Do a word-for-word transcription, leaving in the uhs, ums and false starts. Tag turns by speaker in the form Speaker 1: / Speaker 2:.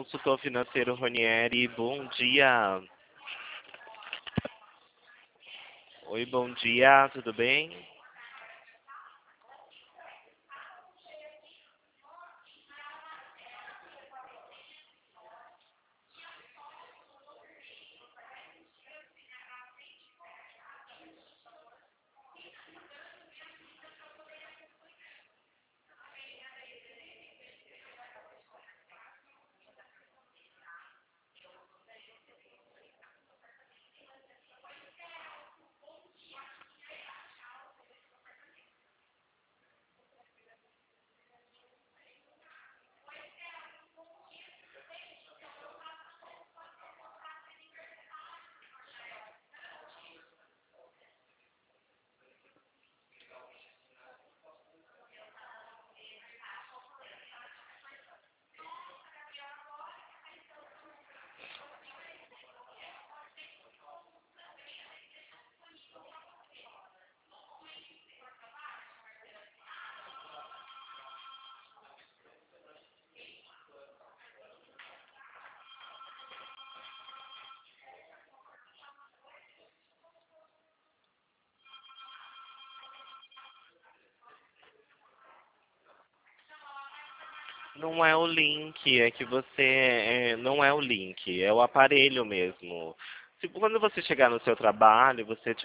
Speaker 1: consultor financeiro Ronieri, bom dia. Oi, bom dia, tudo bem? Não é o link, é que você. É, não é o link, é o aparelho mesmo. Se, quando você chegar no seu trabalho, você